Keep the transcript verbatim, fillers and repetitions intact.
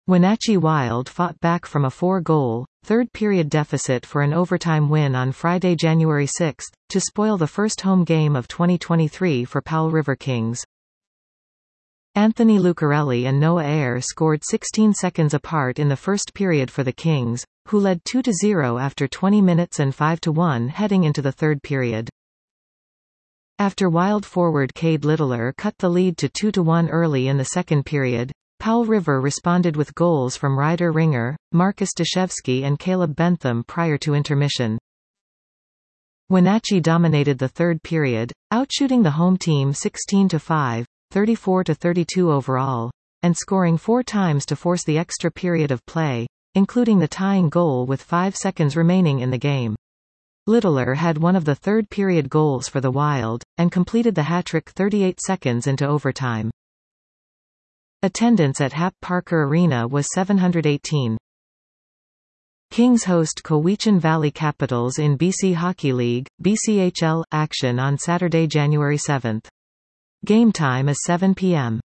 Wenatchee Wild fought back from a four-goal, third-period deficit for an overtime win on Friday, January sixth, to spoil the first home game of twenty twenty-three for Powell River Kings. Anthony Lucarelli and Noah Ayer scored sixteen seconds apart in the first period for the Kings, who led two to zero after twenty minutes and five to one heading into the third period. After Wild forward Cade Littler cut the lead to two to one early in the second period, Powell River responded with goals from Ryder Ringer, Marcus Dashevsky and Caleb Bentham prior to intermission. Wenatchee dominated the third period, outshooting the home team sixteen to five, thirty-four to thirty-two overall, and scoring four times to force the extra period of play, including the tying goal with five seconds remaining in the game. Littler had one of the third-period goals for the Wild, and completed the hat-trick thirty-eight seconds into overtime. Attendance at Hap Parker Arena was seven hundred eighteen. Kings host Cowichan Valley Capitals in B C Hockey League, B C H L, action on Saturday, January seventh. Game time is seven p m